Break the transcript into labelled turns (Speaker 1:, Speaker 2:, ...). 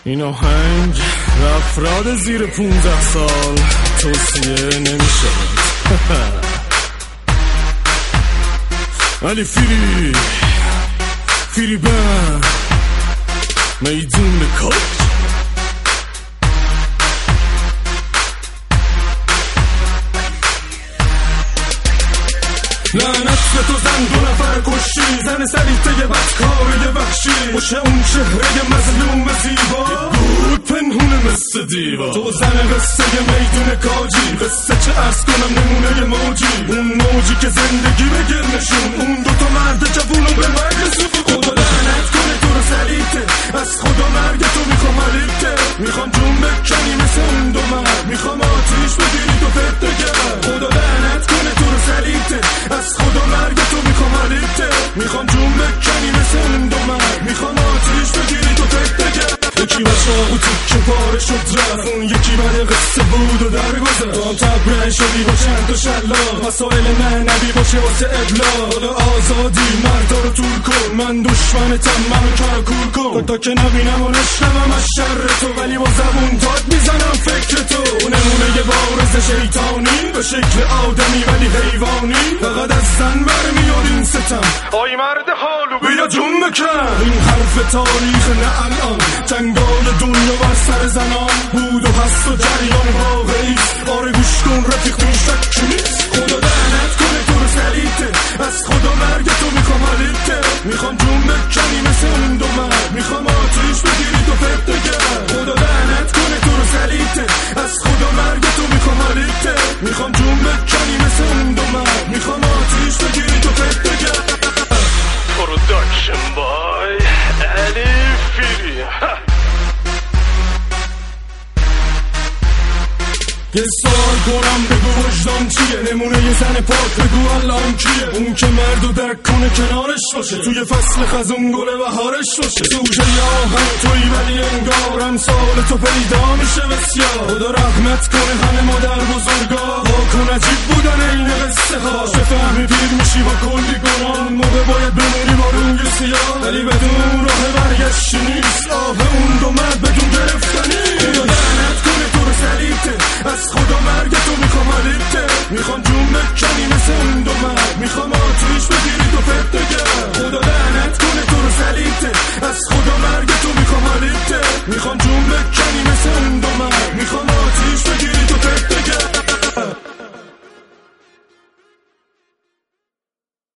Speaker 1: این آهنگ به افراد زیر 15 سال توصیه نمیشه. ولی فیری بند میدون کوچ لعنت به تو زن، 2 نفر کشی، زن سلیته بدکاره وحشی، باشه اون چهره مظلوم زیبا بود پنهونه مثل دیوا. تو زن قصه میدون کاجی، قصه چه ارز کنم نمونه موجی، اون موجی که زندگی به گرنشون، اون 2 تا مرد جوونو به مرگ رسون. خدا لعنت کنه تو رو سلیته، از خدا مرگ تو میخوام حریفته، میخوام جون بکنی مثل اون 2 مرد، میخوام آتیش بگیری تو پت گرد. خدا لعنت کنه تو رو سلیته، از خدا مرگ تو میخوام حریفته، میخوام جون بکنی مثل اون 2 مرد، میخوام آتیش بگیری تو پت گرد. یکی بچه آقو تکه پاره شد رفت، اون یکی بعد قصه بود و درگذر. تو هم تبره شدی با چند تا شلاق، مسائل معنوی باشه واسه ابلاغ. حالا آزادی مردا رو تور کن، من دشمنتم منو کرکور کن، تا که نبینم و نشنوم از شر تو، ولی با زبون داد میزنم فکر تو. نمونه یه بارز شیطانی به شکل آدمی ولی حیوانی، فقط از زن برمیاد این ستم. آی مرد حالو بیا جون بکن، این حرف تاریخ نه الان، جنگال دنیا بر سر زنان بود و هست و جریان واقعیست. آره گوش کن رفیق تو شکی نیست. خدا لعنت کنه تو رو سلیته، از خدا مرگ تو میخوام حریفته، میخوام جون بکنی مثل اون 2 مرد، میخوام آتیش بگیری تو پت گرد. خدا لعنت کنه تو رو سلیته، از خدا مرگ تو میخوام حریفته، میخوام جون بکنی مثل اون 2 مرد، میخوام آتیش بگیری تو پت گرد. پروداکشن بای علی فیری. یه سوال کنم بگو وجدان چیه، نمونه یه زن پاک بگو الان کیه، اون که مردو درک کنه کنارش باشه، توی فصل خزون گل بهارش باشه. سوژه یه آهنگ توی ولی انگارم سال تو پیدا میشه بسیار. خدا رحمت کنه همه مادر بزرگا، واکن عجیب بودن این قصه ها، چه فهمی پیر میشی با کلی گناه، موقع باید بمونی با روی سیاه، ولی بدون